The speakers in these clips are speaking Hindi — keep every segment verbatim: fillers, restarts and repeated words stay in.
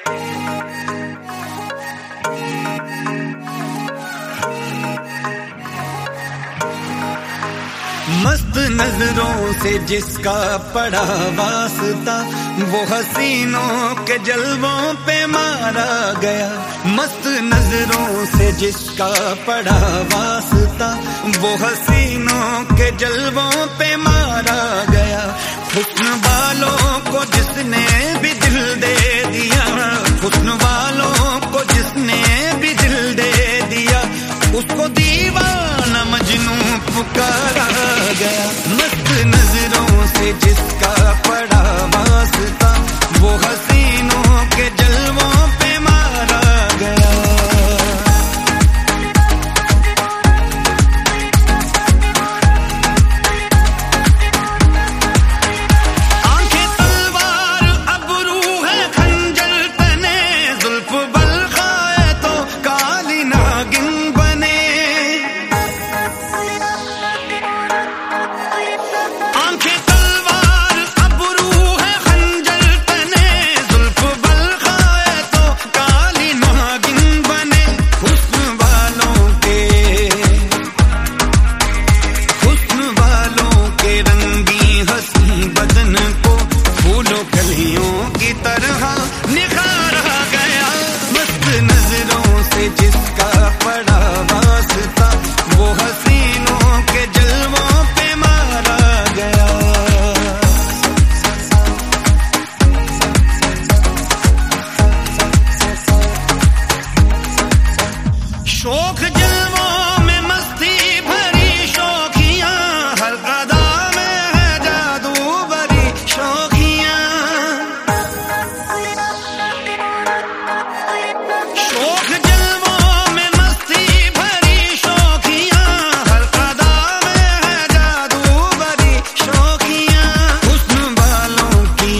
मस्त नजरों से जिसका पड़ा वास्ता, वो हसीनों के जलवों पे मारा गया। मस्त नजरों से जिसका पड़ा वास्ता, वो हसीनों के जलवों पे मारा गया। हुस्न वालों को जिसने भी दिल दे दिया, हुस्न वालों को जिसने भी दिल दे दिया, उसको दीवाना मजनू पुकारा गया। मस्त नजरों से जिसका पड़ा वास्ता, वो हसीनों के जलवों पे मारा गया। आंखें तलवार अबरू है खंजर तने, जुल्फ बल खाए तो काली नागिन बने। आंखें तलवार अबरू है खंजर तने, जुल्फ बल खाए तो काली नागिन बने। हुस्न वालों के हुस्न वालों के रंगी हंसी बदन को फूलों कलियों की तरह निखारा गया। मस्त नजरों से जिसका पड़ा वास्ता, वो हसीनों के जलवों पे मारा गया। शौक जलवों में मस्ती भरी शौकियां, हर अदा में है जादू भरी शौकियां। शौक जलवों में मस्ती भरी शौकियां, हर अदा में है जादू भरी शौकियां। हुस्न वालों की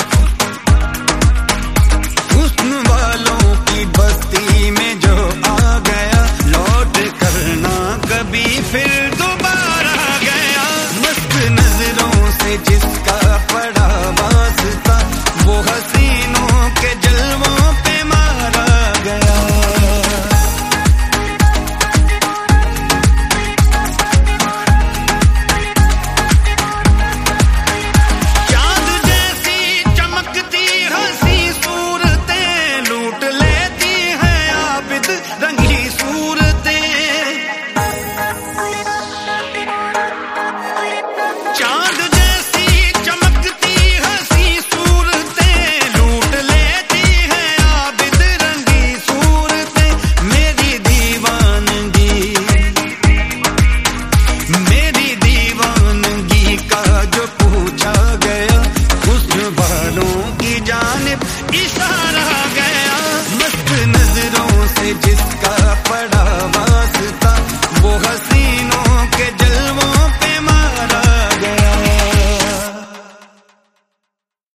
हुस्न वालों की बस्ती में जो आ गया, लौट करना कभी फिर दोबारा गया। मस्त नजरों से जिसका पड़ा वास्ता, वो हसीनों के जलवों पे मारा गया। चांद जैसी चमकती हंसी सूरतें, लूट लेती हैं आबिद रंगी सूरतें। चांद जैसी चमकती हंसी सूरतें, लूट लेती हैं आबिद रंगी सूरतें। मेरी दीवानगी मेरी दीवानगी का जो पूछा गया, हुस्न वालों की जानिब इशारा गया। मस्त नजरों से जिसका पड़ा वास्ता, वो हसी